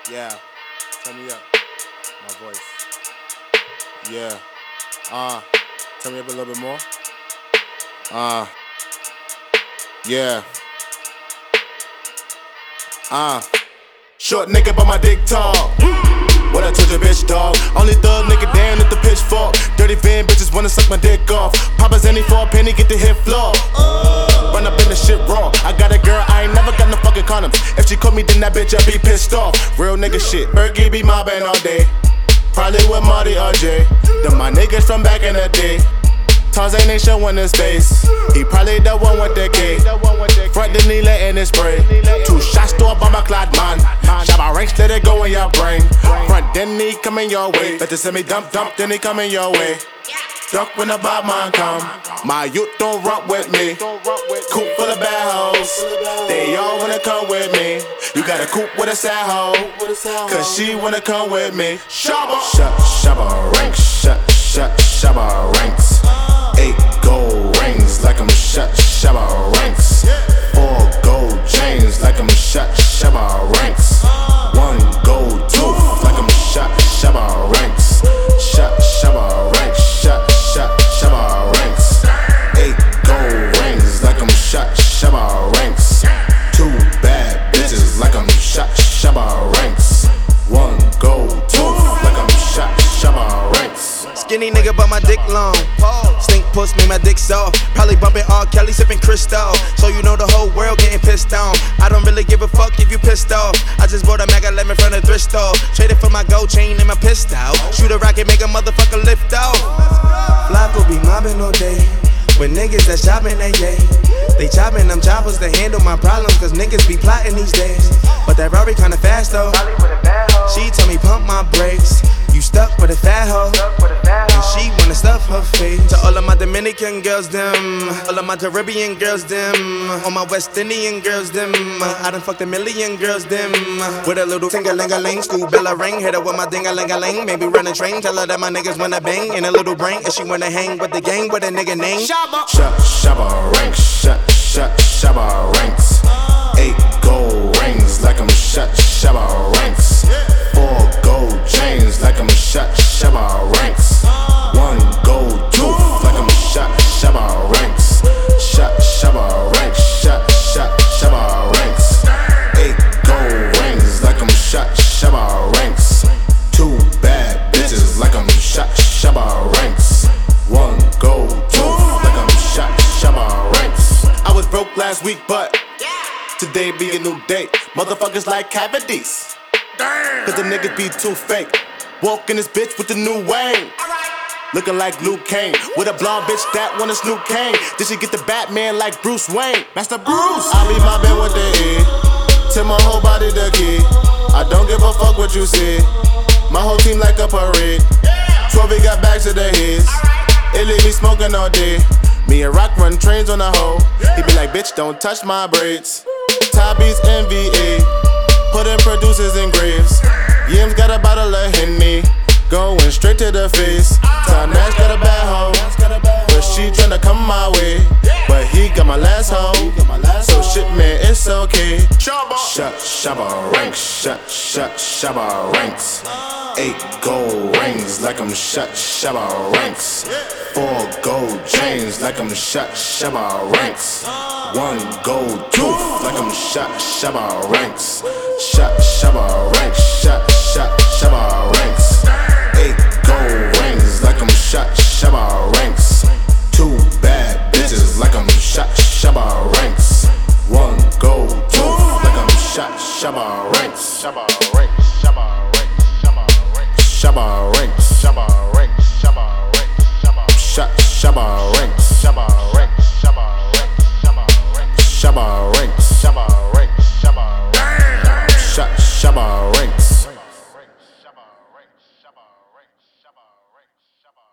Yeah, turn me up. My voice. Yeah. Turn me up a little bit more. Yeah. Short nigga, but my dick tall. What I told your bitch, dog. Only thug nigga down at the pitchfork. Dirty van bitches wanna suck my dick off. Papa's any for a penny, get the hit floor. Run up in the shit raw. I got a girl, I ain't never got no fucking condoms. If she caught me, then that bitch, I be pissed off. Real nigga shit. Berkey be mobbing all day. Probably with Marty or Jay. Them my niggas from back in the day. Tarzan ain't showing his face. He probably the one with the K. Front the knee letting it spray. 2 shots to a bomber clad man. Shabba ranks, let it go in your brain. Front then he coming your way. Better send me dump, then he coming your way. Duck when the bad man come. My youth don't rock with me. Coop full of bad hoes. They all wanna come with me. You got a coupe with a sad hoe. Cause she wanna come with me. Shabba ranks. Shabba ranks. 8 gold rings like I'm shut. Shabba ranks. 4 gold chains like I'm shut. Shabba ranks. 1 gold tooth like I'm shut. Shabba ranks. Shabba ranks. Shabba ranks. 8 gold rings like I'm shut. Shabba ranks. 2 bad bitches like I'm shut. Shabba ranks. 1 gold tooth like I'm shut. Shabba ranks. Skinny nigga, but my dick long. Stink puss, made my dick soft. Probably bumping R. Kelly, sipping Cristal. So you know the whole world getting pissed on. I don't really give a fuck if you pissed off. I just bought a Maga lemon from the thrift store. Traded for my gold chain and my pistol. Shoot a rocket, make a motherfucker lift off. Flocko be mobbing all day. With niggas that shopping, they chopping them choppers to handle my problems. Cause niggas be plotting these days. But that Rari kinda fast though. She told me pump my brakes. You stuck with a fat hoe. And she wanna stuff her face. To all of my Dominican girls, them. All of my Caribbean girls, them. All my West Indian girls, them. I done fucked a million girls, them. With a little ting-a-ling-a-ling. School bell a ring. Hit her with my ding-a-ling-a-ling. Maybe run a train. Tell her that my niggas wanna bang. In a little brain. And she wanna hang with the gang with a nigga name. Shabba ranks. Shabba ranks. 8 gold rings like I'm shut. Shabba ranks. 4 gold chains like I'm shut. Shabba ranks. 1 gold tooth like I'm shut. Shabba ranks. Shabba ranks. Shabba ranks. 8 gold rings like I'm shut. Shabba ranks. 2 bad bitches like I'm shut. Shabba ranks. 1 gold tooth like I'm shut. Shabba ranks. I was broke last week, but today be a new day. Motherfuckers like cavities. Cause the niggas be too fake. Walk in this bitch with the new Wayne. Looking like Luke Kane. With a blonde bitch that wanna snoop Kane. Did she get the Batman like Bruce Wayne? Master Bruce. I be mobbing with the E. Till my whole body the key. I don't give a fuck what you see. My whole team like a parade. 12 got bags to the heads. It leave me smoking all day. Me and Rock run trains on the hoe. He be like, bitch, don't touch my braids. Tabby's NVA. Putting producers in graves. Yim's got a bottle of Henny. Going straight to the face. Tom Nash got a bad hoe. But she tryna come my way. But he got my last hoe. So shit, man, it's okay. Shabba ranks. Shabba ranks. 8 gold rings like I'm shut. Shabba ranks. 4 gold chains like I'm shut. Shabba ranks. 1 gold tooth like I'm shut. Shabba ranks. Shabba ranks. Shabba ranks. 8 gold rings like I'm shut. Shabba ranks. 2 bad bitches like I'm shut. Shabba ranks. 1 gold tooth like I'm shut. Shabba ranks. Shabba ranks. Shabba ranks. Shabba ranks. Shabba ranks. Shabba ranks. Shabba ranks. Shabba ranks. Shabba ranks. Shabba ranks. Shabba ranks. Shabba